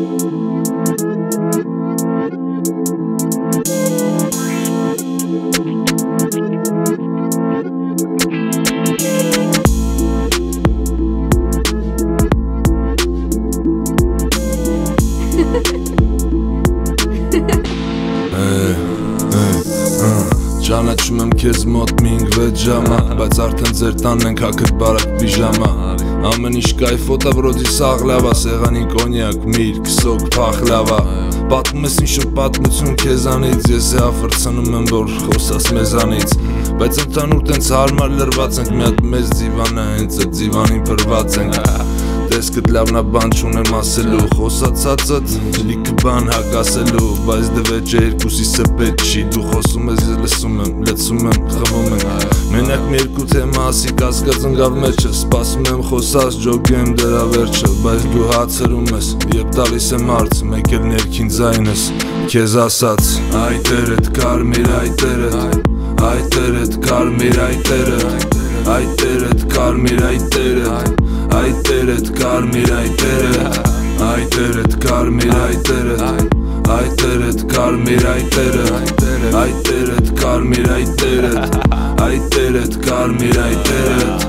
Ճանաչում եմ քեզ մոտ մի 5-6 ժամա, բայց արդեն ձեր տանն ենք հագել բարակ պիժամա։ Ամեն ինչ կայֆոտա վրոդի սաղլավա, սեղանին կոնյակ, միր, քսոք, փախլավա։ Պատմում ես ինչ-որ պատմություն քեզանից, ես է افրցնում եմ, որ խոսաս մեզանից։ Բայց ընդհանուր տենց հարմար լրված ենք, մի հատ մեծ ձիվան է, հենց այդ ձիվանին փրված ենք։ Տեսքդ լավնա բան չունեմ ասելու, խոսացածդ լիքը բան հակասելու, բայց դե վեճը երկուսիս է պետք չի, դու խոսում ես, ես լսում եմ, լցում եմ, խվում եմ։ Մենակ մի երկու թեմա ասի կասկած ընկավ մեջը, սպասում եմ խոսած, ջոգեմ դրա վերջը, բայց դու հացրում ես, երբ տալիս եմ հարց, մեկ էլ ներքին ձայնս, քեզ ասած, այ տերդ կարմիր, այ տերդ, այ տերդ կարմիր, այ տերդ, այ տերդ կարմիր, այ տերդ, այ տերդ կարմիր, այ տերդ, այ տերդ կարմիր, այ տերդ, այ տերդ կարմիր, այ տերդ, այ տերդ կարմիր, այ տերդ, այ տերդ կարմիր, այ տերդ։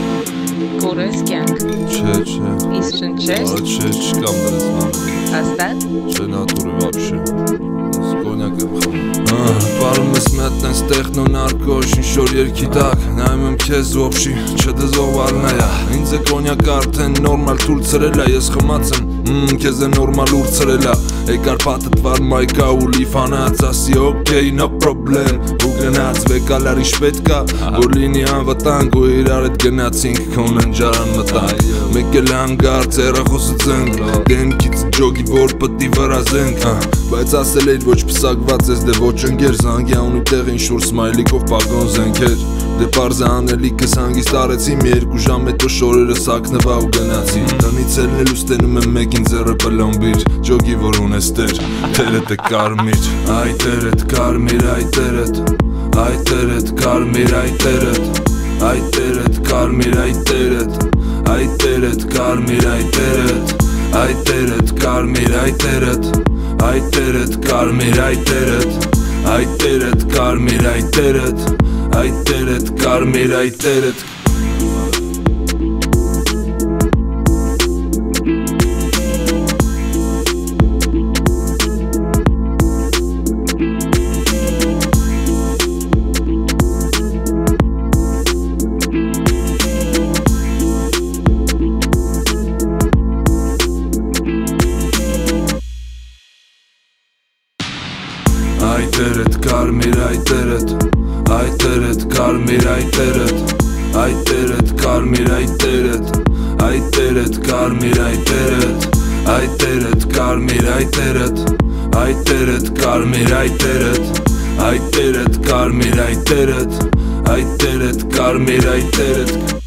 Կորես կյանք։ Չէ։ Իսկ շնչես։ Չէ, չկամ դրես ման։ Հաստատ։ Չէ, նատուրի вообще։ Կոնյակ եմ խմում։ Պարում ես մի հատ տենց տեխնո նարկո, ինչ-որ երգի տակ, նայում եմ քեզ ոբշի, չդզող արնայա։ Ինձ է կոնյակը արդեն նորմալ թուլ ցրել է, ես խմած եմ, քեզ է նորմալ ուր ցրել է։ Եկար պատը տվար մայկա ու լիֆանած, ասի օքեյ, no problem, ու գնաց վեկալար ինչ պետք է, որ լինի անվտանգ ու իրար հետ գնացինք, քոն ընջարան մտանք։ Մեկ էլ հանգար ծերախոսը ծնք, դեմքից ջոգի որ պտի վրազենք, բայց ասել էիր ոչ պսակված ես, դե ոչ ընգեր զանգյան ու տեղ ինչ-որ սմայլիկով պագոն զենքեր։ Դե պարզ է անելիքս հանգիստ արեցի, մի 2 ժամ հետո շորերը սակնվա ու գնացի։ Տնից ելնելու ստենում եմ մեկին ձեռը պլոմբիր, ջոգի որ ունես տեր, տերդ է կարմիր, այ տերդ կարմիր, այ տերդ, այ տերդ կարմիր, այ տերդ, այ տերդ կարմիր, այ տերդ, այ տերդ կարմիր, այ տերդ, այ տերդ կարմիր, այ տերդ, այ տերդ կարմիր, այ տերդ, այ տերդ կարմիր, այ տերդ, այ տերդ կարմիր, այ տերդ։ Այ տերդ կարմիր, այ տերդ, այ տերդ կարմիր, այ տերդ, այ տերդ կարմիր, այ տերդ, այ տերդ կարմիր, այ տերդ, այ տերդ կարմիր, այ տերդ, այ տերդ կարմիր, այ տերդ, այ տերդ կարմիր, այ տերդ, այ տերդ կարմիր, այ տերդ։